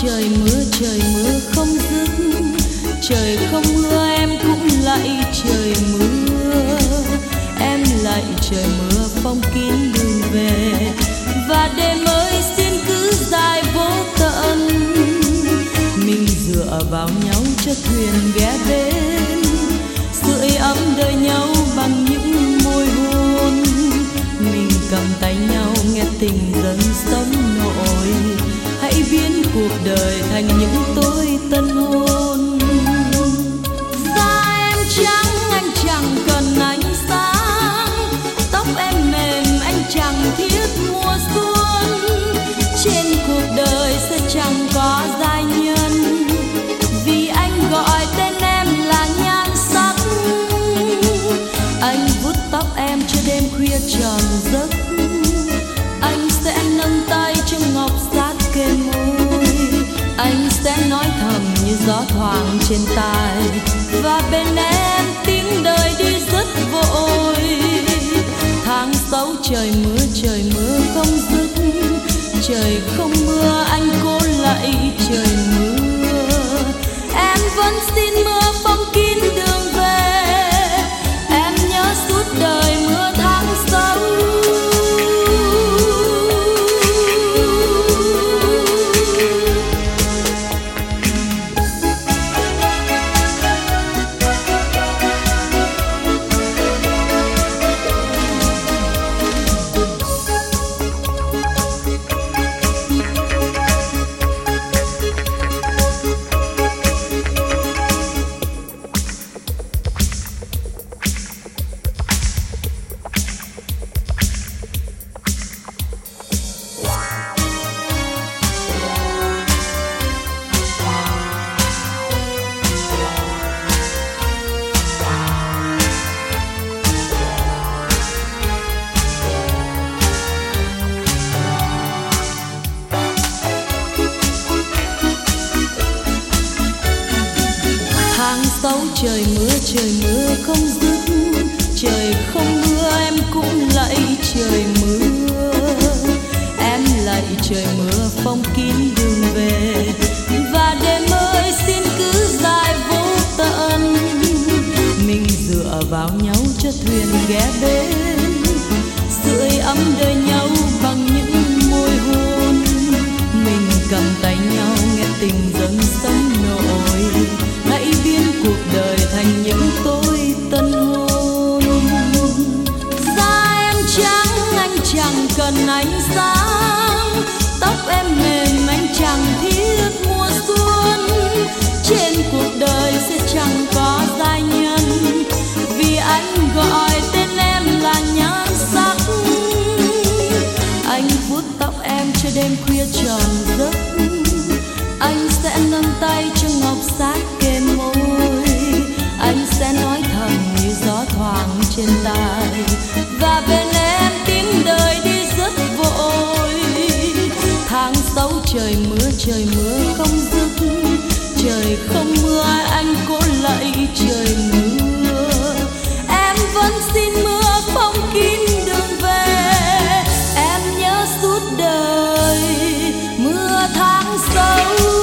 trời mưa không dứt. Trời không mưa em cũng lạy trời mưa. Em lạy trời mưa phong kín đường về. Và đêm ơi xin cứ dài vô tận. Mình dựa vào nhau cho thuyền ghé bên. Sưởi ấm đời nhau bằng những môi hôn. Mình cầm tay nhau nghe tình dần sống nổi. Hãy biến cuộc đời thành những tối tân hôn. Da em trắng anh chẳng cần ánh sáng. Tóc em mềm anh chẳng thiết mùa xuân. Trên cuộc đời sẽ chẳng có giai nhân. Vì anh gọi tên em là nhan sắc. Anh vuốt tóc em cho đêm khuya tròn giấc. Anh sẽ nâng tay cho ngọc sát kề môi. Anh sẽ nói thầm như gió thoảng trên tai. Và bên em tiếng đời đi rất vội. Tháng 6 trời mưa không dứt. Trời không mưa anh cố lạy trời mưa. Em vẫn xin mưa phong kín đường về. Em nhớ suốt đời mưa tháng 6. Tháng 6 trời mưa không dứt. Trời không mưa em cũng lạy trời mưa. Em lạy trời mưa phong kín đường về. Và đêm ơi xin cứ dài vô tận. Mình dựa vào nhau cho thuyền ghé bên. Sưởi ấm đời nhau bằng những môi hôn. Mình cầm tay nhau nghe tình dâng sống nổi. Hãy biến cuộc đời thành những tối tân hôn. Da em trắng anh chẳng cần ánh sáng. Tóc em mềm anh chẳng thiết mùa xuân. Trên cuộc đời sẽ chẳng có giai nhân. Vì anh gọi tên em là nhan sắc. Anh vuốt tóc em cho đêm khuya tròn giấc. Anh sẽ nâng tay cho ngọc sát kề môi. Anh sẽ nói thầm như gió thoảng trên tai. Và bên em tiếng đời đi rất vội. Tháng 6 trời mưa không dứt. Trời không mưa anh cố lạy trời mưa. Em vẫn xin mưa phong kín đường về. Em nhớ suốt đời mưa tháng 6.